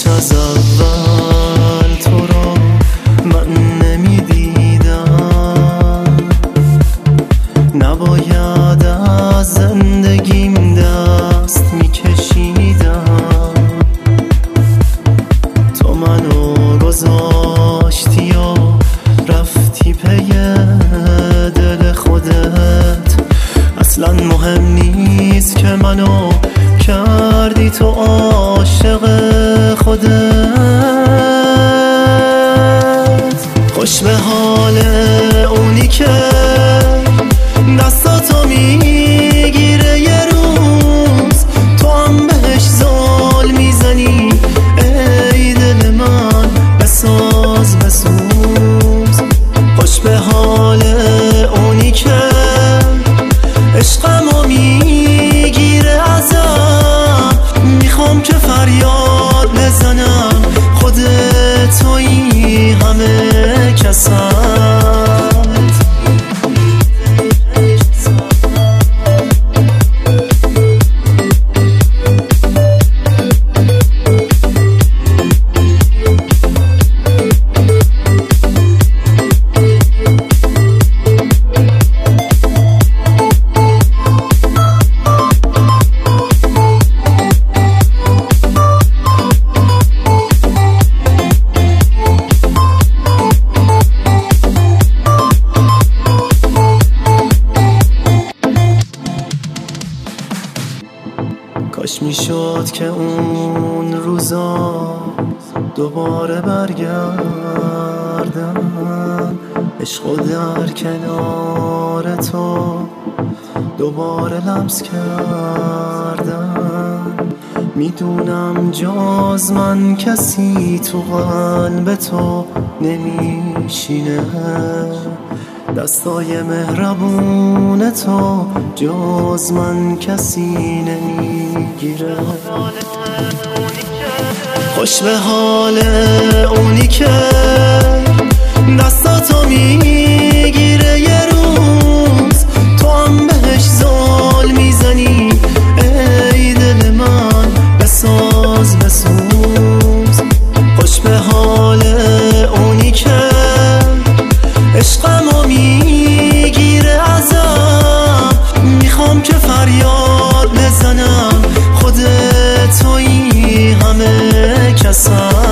از اول تو را من نمیدیدم، نباید از زندگیم دست میکشیدم. تو منو گذاشتی و رفتی پی دل خودت، اصلا مهم نیست که منو کردی تو عاشق خودت. خوش به حال اونی که دستاتو میگیره یه روز تو هم بهش زل میزنی. ای دل من بساز بسوز. خوش به حال اونی که عشقمو میگیره ازم، میخوام که فریاد بزنم خودت تویی همه کسم. کاش میشد که اون روزا دوباره برگردم، عشقو در کنار تو دوباره لمس کردم. میدونم جز من کسی تو قلب تو نمیشینه، دستای مهربون تو جز من کسی نمیگیره. خوش به حال اونی که دستاتو میگیره یه روز تو هم بهش زل میزنی. ای دل من بساز بسوز. خوش به حال اونی که عشقمو میگیره ازم، میخوام که فریاد بزنم خودت تویی همه کسم.